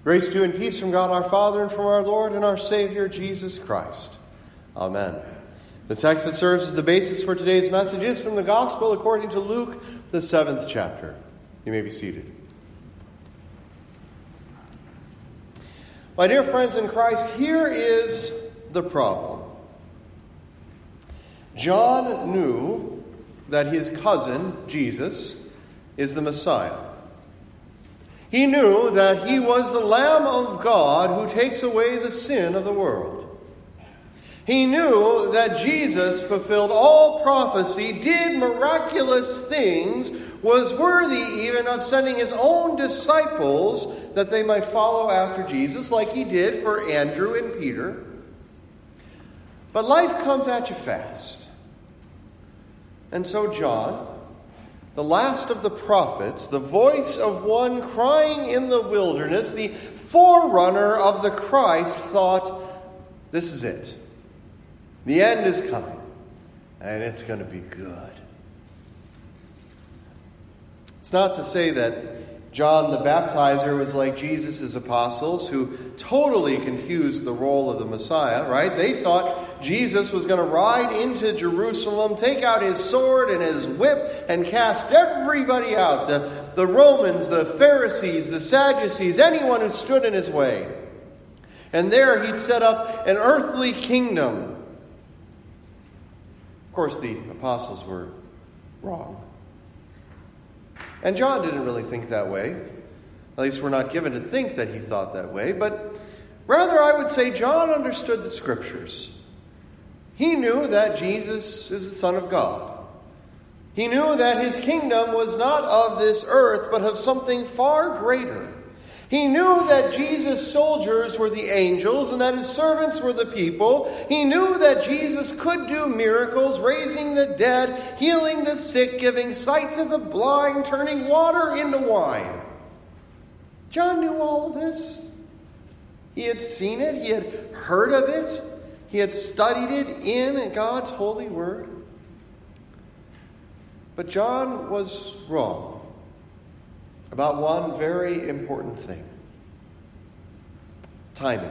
Grace to you and peace from God our Father and from our Lord and our Savior, Jesus Christ. Amen. The text that serves as the basis for today's message is from the Gospel according to Luke, the 7th chapter. You may be seated. My dear friends in Christ, here is the problem. John knew that his cousin, Jesus, is the Messiah. He knew that he was the Lamb of God who takes away the sin of the world. He knew that Jesus fulfilled all prophecy, did miraculous things, was worthy even of sending his own disciples that they might follow after Jesus, like he did for Andrew and Peter. But life comes at you fast. And so John, the last of the prophets, the voice of one crying in the wilderness, the forerunner of the Christ, thought, this is it. The end is coming, and it's going to be good. It's not to say that John the Baptizer was like Jesus' apostles who totally confused the role of the Messiah, right? They thought Jesus was going to ride into Jerusalem, take out his sword and his whip, and cast everybody out. The Romans, the Pharisees, the Sadducees, anyone who stood in his way. And there he'd set up an earthly kingdom. Of course, the apostles were wrong. And John didn't really think that way. At least we're not given to think that he thought that way. But rather, I would say John understood the Scriptures. He knew that Jesus is the Son of God. He knew that his kingdom was not of this earth, but of something far greater. He knew that Jesus' soldiers were the angels and that his servants were the people. He knew that Jesus could do miracles, raising the dead, healing the sick, giving sight to the blind, turning water into wine. John knew all of this. He had seen it. He had heard of it. He had studied it in God's holy word. But John was wrong about one very important thing. Timing.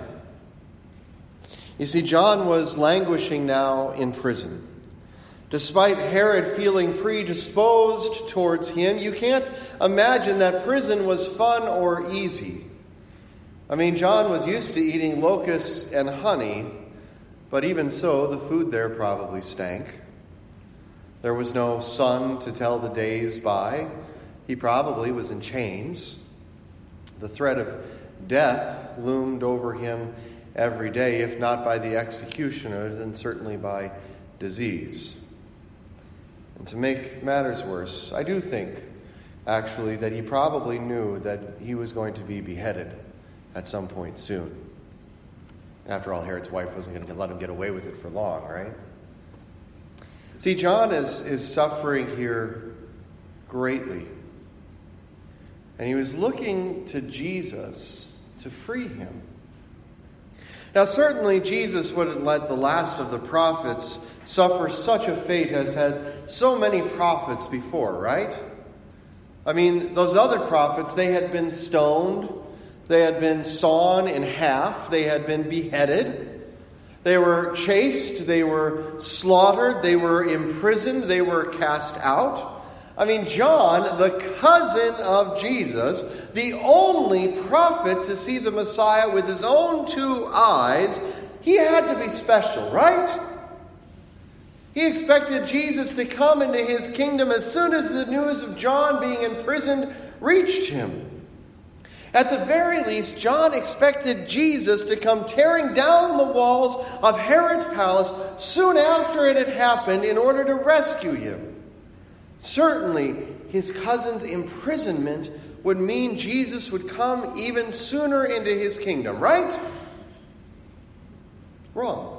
You see, John was languishing now in prison. Despite Herod feeling predisposed towards him, you can't imagine that prison was fun or easy. I mean, John was used to eating locusts and honey, but even so, the food there probably stank. There was no sun to tell the days by. He probably was in chains. The threat of death loomed over him every day, if not by the executioner, then certainly by disease. And to make matters worse, I do think, actually, that he probably knew that he was going to be beheaded at some point soon. After all, Herod's wife wasn't going to let him get away with it for long, right? See, John is suffering here greatly. And he was looking to Jesus to free him. Now, certainly Jesus wouldn't let the last of the prophets suffer such a fate as had so many prophets before, right? I mean, those other prophets, they had been stoned, they had been sawn in half, they had been beheaded, they were chased, they were slaughtered, they were imprisoned, they were cast out. I mean, John, the cousin of Jesus, the only prophet to see the Messiah with his own two eyes, he had to be special, right? He expected Jesus to come into his kingdom as soon as the news of John being imprisoned reached him. At the very least, John expected Jesus to come tearing down the walls of Herod's palace soon after it had happened in order to rescue him. Certainly, his cousin's imprisonment would mean Jesus would come even sooner into his kingdom, right? Wrong.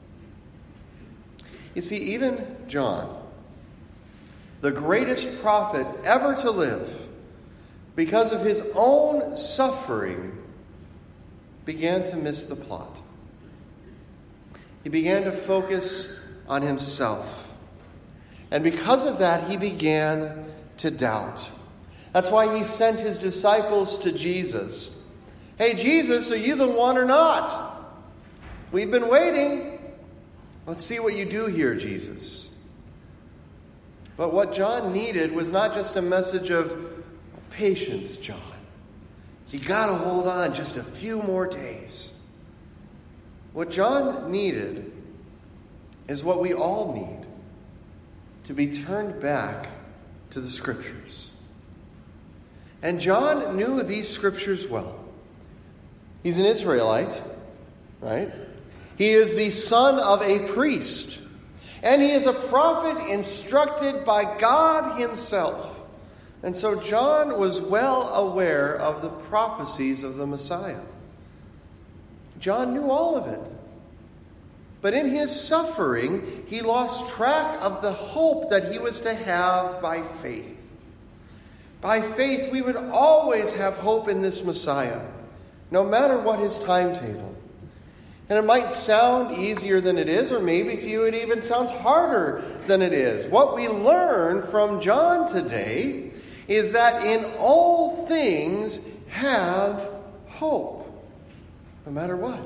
You see, even John, the greatest prophet ever to live, because of his own suffering, began to miss the plot. He began to focus on himself. And because of that, he began to doubt. That's why he sent his disciples to Jesus Hey, Jesus, are you the one or not? We've been waiting. Let's see what you do here, Jesus. But what John needed was not just a message of patience, John. You got to hold on just a few more days. What John needed is what we all need, to be turned back to the Scriptures. And John knew these Scriptures well. He's an Israelite, right? He is the son of a priest. And he is a prophet instructed by God himself. And so John was well aware of the prophecies of the Messiah. John knew all of it. But in his suffering, he lost track of the hope that he was to have by faith. By faith, we would always have hope in this Messiah, no matter what his timetable. And it might sound easier than it is, or maybe to you it even sounds harder than it is. What we learn from John today is that in all things have hope, no matter what.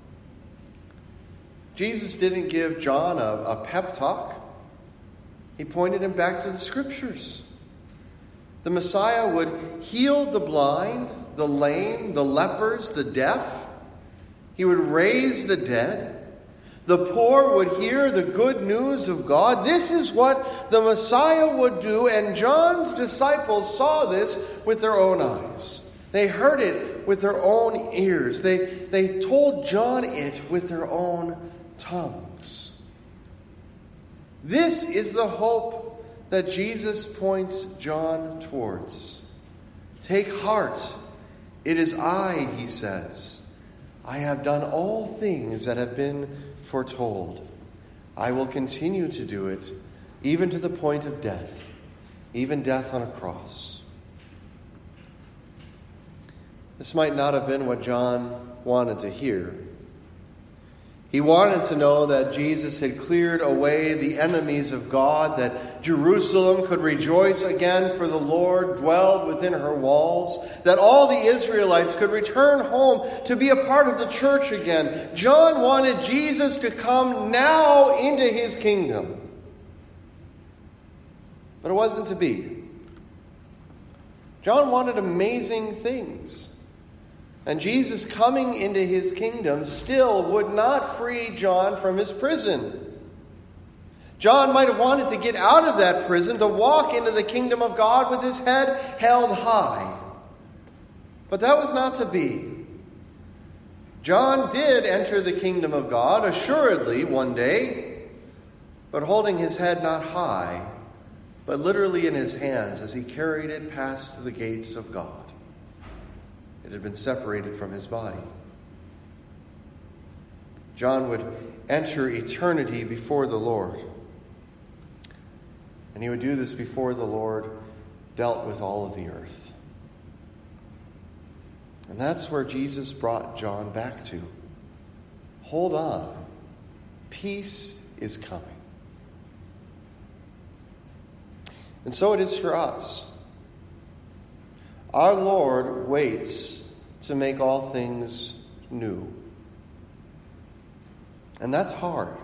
Jesus didn't give John a pep talk. He pointed him back to the Scriptures. The Messiah would heal the blind, the lame, the lepers, the deaf. He would raise the dead. The poor would hear the good news of God. This is what the Messiah would do, and John's disciples saw this with their own eyes. They heard it with their own ears. They told John it with their own tongues. This is the hope that Jesus points John towards. Take heart. It is I, he says. I have done all things that have been foretold. I will continue to do it, even to the point of death, even death on a cross. This might not have been what John wanted to hear. He wanted to know that Jesus had cleared away the enemies of God, that Jerusalem could rejoice again, for the Lord dwelled within her walls, that all the Israelites could return home to be a part of the church again. John wanted Jesus to come now into his kingdom. But it wasn't to be. John wanted amazing things. And Jesus coming into his kingdom still would not free John from his prison. John might have wanted to get out of that prison, to walk into the kingdom of God with his head held high. But that was not to be. John did enter the kingdom of God, assuredly, one day, but holding his head not high, but literally in his hands as he carried it past the gates of God. It had been separated from his body. John would enter eternity before the Lord. And he would do this before the Lord dealt with all of the earth. And that's where Jesus brought John back to. Hold on. Peace is coming. And so it is for us. Our Lord waits to make all things new. And that's hard.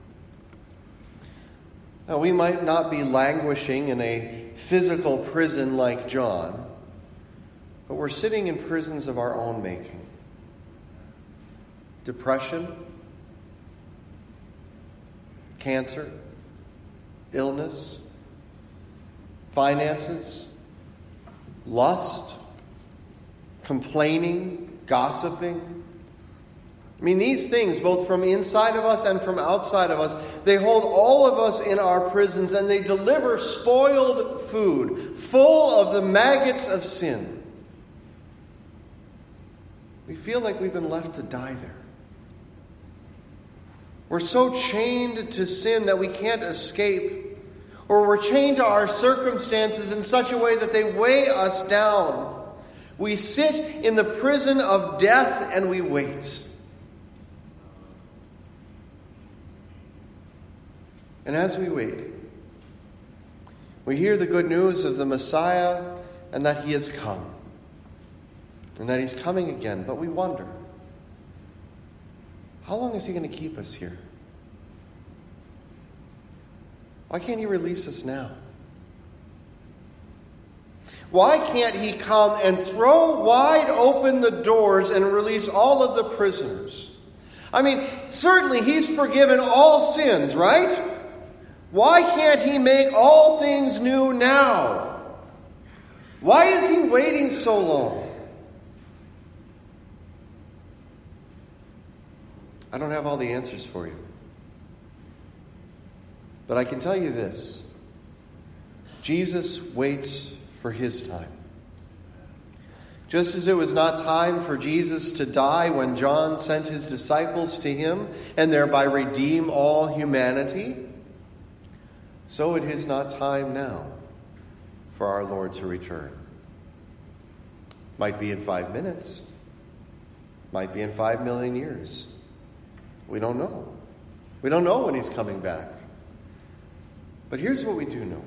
Now, we might not be languishing in a physical prison like John, but we're sitting in prisons of our own making. Depression, cancer, illness, finances, lust, complaining, gossiping. I mean, these things, both from inside of us and from outside of us, they hold all of us in our prisons, and they deliver spoiled food, full of the maggots of sin. We feel like we've been left to die there. We're so chained to sin that we can't escape. Or we're chained to our circumstances in such a way that they weigh us down. We sit in the prison of death and we wait. And as we wait, we hear the good news of the Messiah and that he has come. and that he's coming again. But we wonder, how long is he going to keep us here? Why can't he release us now? Why can't he come and throw wide open the doors and release all of the prisoners? I mean, certainly he's forgiven all sins, right? Why can't he make all things new now? Why is he waiting so long? I don't have all the answers for you. But I can tell you this. Jesus waits for his time. Just as it was not time for Jesus to die when John sent his disciples to him and thereby redeem all humanity, so it is not time now for our Lord to return. Might be in 5 minutes. Might be in 5 million years. We don't know. We don't know when he's coming back. But here's what we do know.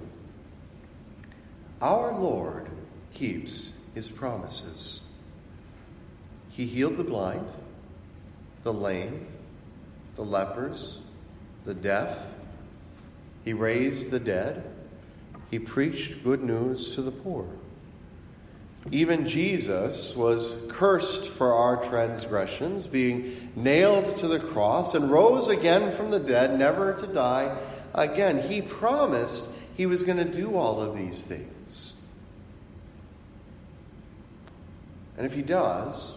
Our Lord keeps his promises. He healed the blind, the lame, the lepers, the deaf. He raised the dead. He preached good news to the poor. Even Jesus was cursed for our transgressions, being nailed to the cross, and rose again from the dead, never to die again. He promised he was going to do all of these things. And if he does,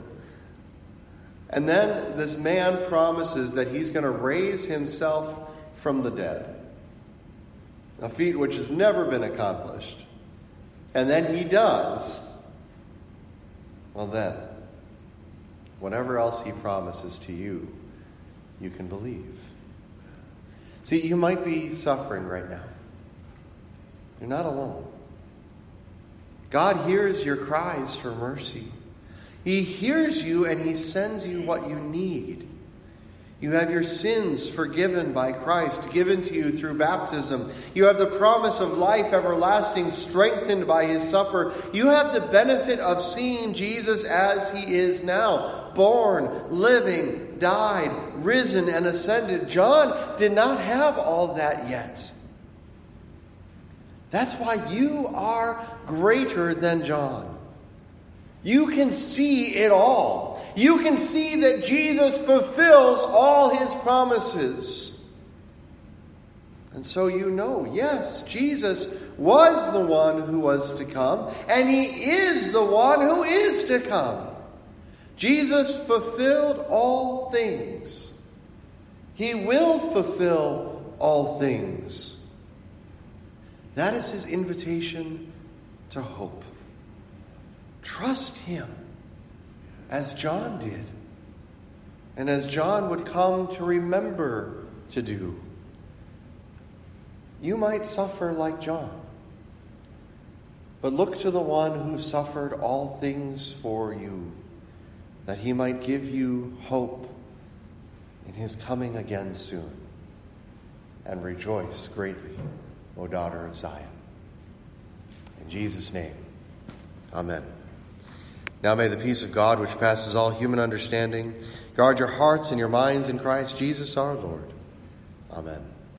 and then this man promises that he's going to raise himself from the dead, a feat which has never been accomplished, and then he does, well then, whatever else he promises to you, you can believe. See, you might be suffering right now. You're not alone. God hears your cries for mercy. He hears you and he sends you what you need. You have your sins forgiven by Christ, given to you through baptism. You have the promise of life everlasting, strengthened by his supper. You have the benefit of seeing Jesus as he is now, born, living, died, risen, and ascended. John did not have all that yet. That's why you are greater than John. You can see it all. You can see that Jesus fulfills all his promises. And so you know, yes, Jesus was the one who was to come, and he is the one who is to come. Jesus fulfilled all things. He will fulfill all things. That is his invitation to hope. Trust him, as John did, and as John would come to remember to do. You might suffer like John, but look to the one who suffered all things for you, that he might give you hope in his coming again soon. And rejoice greatly, O daughter of Zion. In Jesus' name, amen. Now may the peace of God, which passes all human understanding, guard your hearts and your minds in Christ Jesus our Lord. Amen.